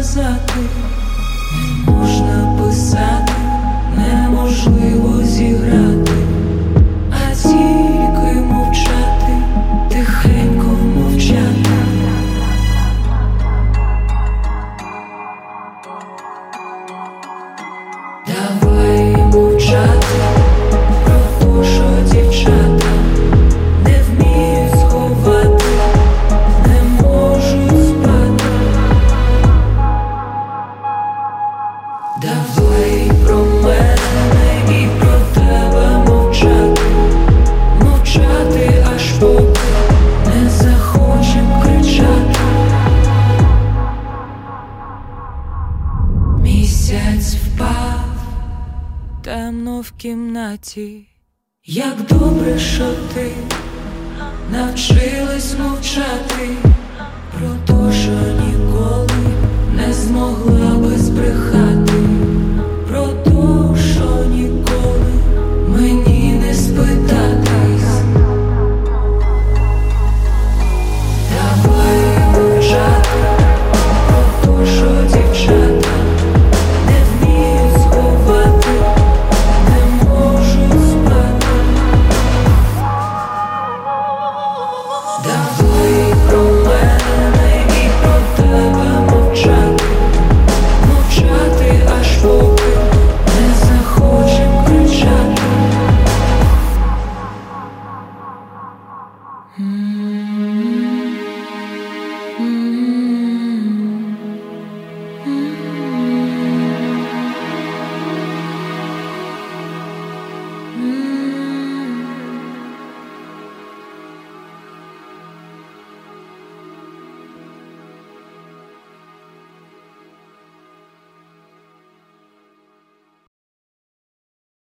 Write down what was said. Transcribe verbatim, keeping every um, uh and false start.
сказати, не можна писати, неможливо зіграти, а тільки мовчати, тихенько мовчати. Давай мовчати про те, що дівчата не вміють сховати, не можуть спати. Давай про мене і про тебе мовчати, мовчати аж поки не захочем кричати. Місяць впав темно в кімнаті. Як добре, що ти навчилась мовчати про те, що ніколи не змогла би збрехати.